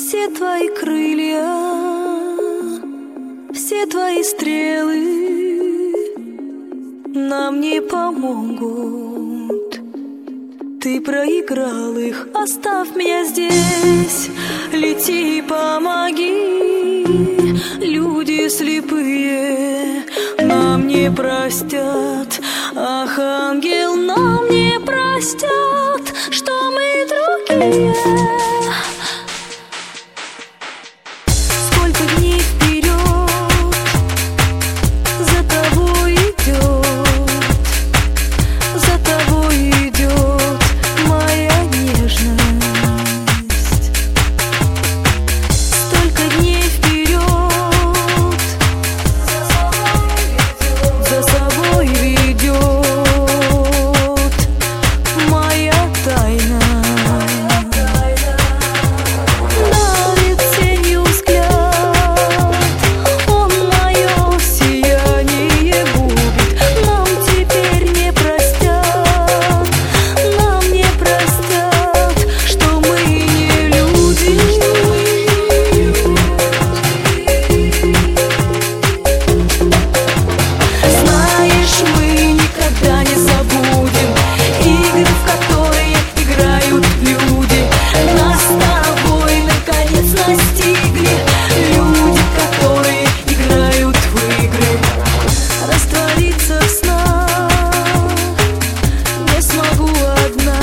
Все твои крылья, все твои стрелы нам не помогут. Ты проиграл их, оставь меня здесь. Лети и помоги. Люди слепые нам не простят. Ах, ангел, нам не простят, что мы другие. Сколько дней вперед за тобой идет моя нежность. Столько дней вперед за собой ведет моя тайна. Давит тенью взгляд, он мое сияние губит. Нам теперь не простят, нам не простят, что мы не люди. Знаешь, мы никогда не забудем игры, в которые играют люди. Нас с тобой наконец настигли люди, которые играют в игры. Раствориться в снах не смогу одна.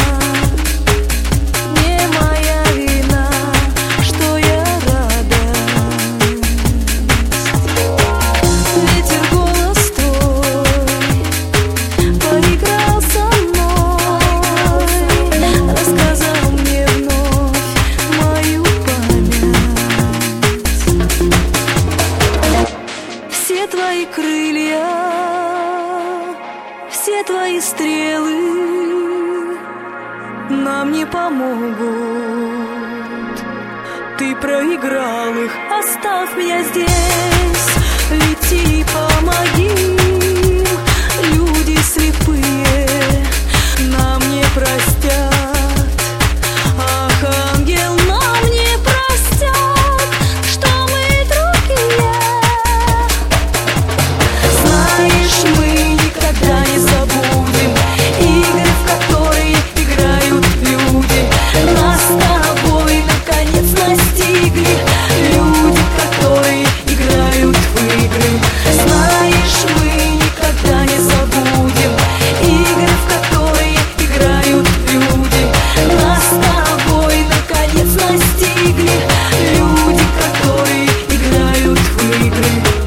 Не моя вина, что я рада. Ветер голос твой поиграл со мной, рассказал мне вновь мою память. Все твои крылья, все твои стрелы нам не помогут. Ты проиграл их, оставь меня здесь. Лети и помоги. Люди слепые нам не простят. Ах, ангел, нам не простят, что мы другие. Знаешь, мы никогда не забудем игры, в которые играют люди. Нас с тобой наконец настигли люди, которые играют в игры. Знаешь, мы никогда не забудем игры, в которые играют люди. Нас с тобой наконец настигли люди, которые играют в игры.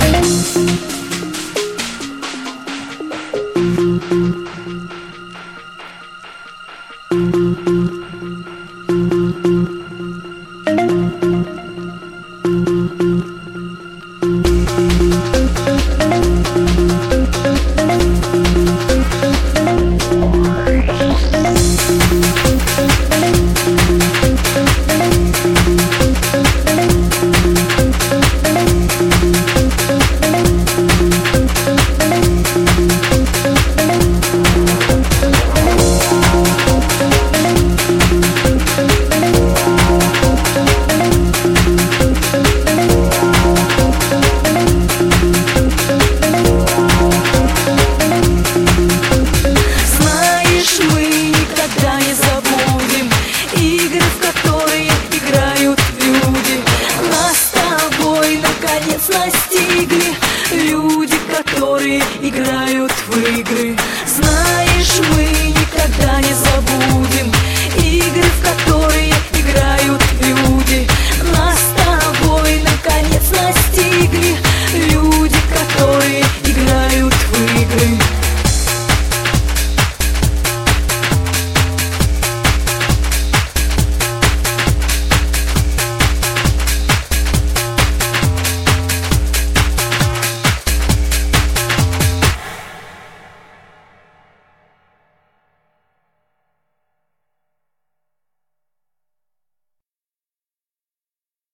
Знаешь, мы никогда не забудем игры, в которые играют люди. Нас с тобой наконец настигли люди, которые играют в игры.